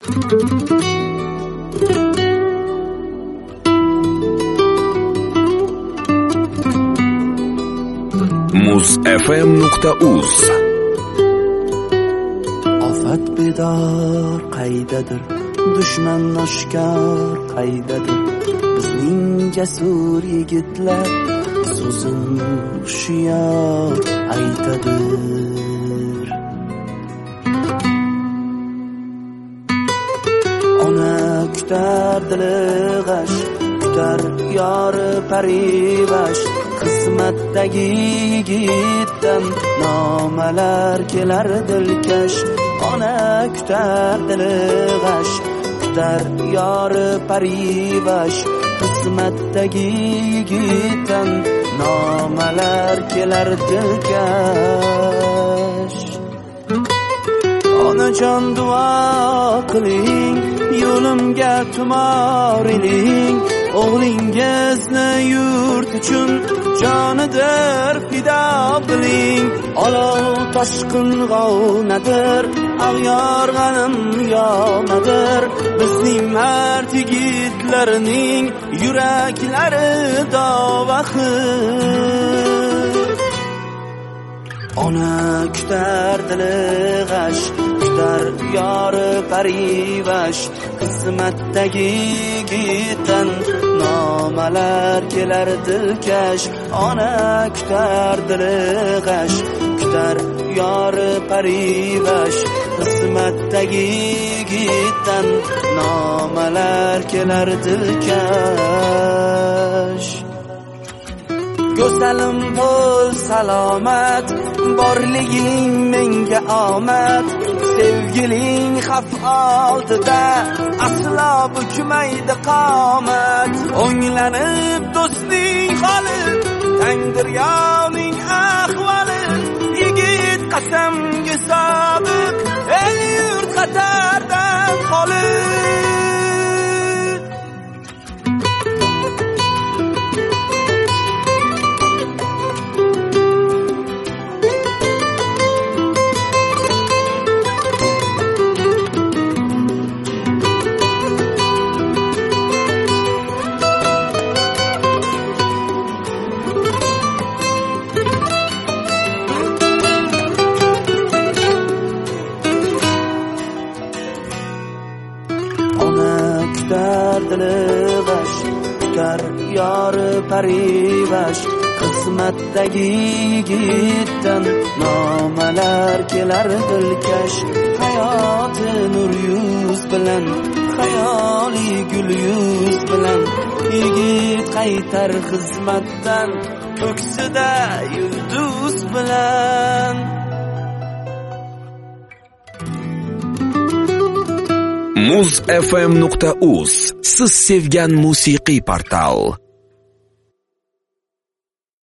muzfm.uz Ofat bedor qaydadir, dushman oshkor qaydadir. Bizning jasur yigitlar so'zin hushyor aytadir. Ona kutar dili g'ash, kutar yori parivash. Qismatdagi yigitdan nomalar kelar dilkash. Ona kutar dili g'ash, kutar yori parivash. Qismatdagi yigitdan nomalar kelar dilkash. Onajon duo qiling, yo'limga tumor eling. O'g'lingizni yurt uchun jonidir fido qiling. Olov toshqin g'ovnadir, ag'yor g'anim yonadir. Bizning mard yigitlarning yuraklari dovaxir. Ona kutar dili g'ash, kutar yori parivash. Qismatdagi yigitdan nomalar kelar dilkash. Ona kutar dili g'ash, kutar yori parivash. Qismatdagi yigitdan nomalar kelar dilkash. Go'zalim bo'l salomat, borliging menga omad. Sevgiling xavf oldida aslo bukmaydi qomat. O'nglanib do'stning holi, Tangdiryoning ahvoli. Yigit qasamga sodiq, el yurt xatardan xoli. Kutar yori parivash. Qismatdagi yigitdan nomalar kelar dilkash. Hayoti nur yuz bilan, xayoli gul yuz bilan. Yigit qaytar xizmatdan, ko'ksida yulduz bilan. muzfm.uz siz sevgan musiqiy portal.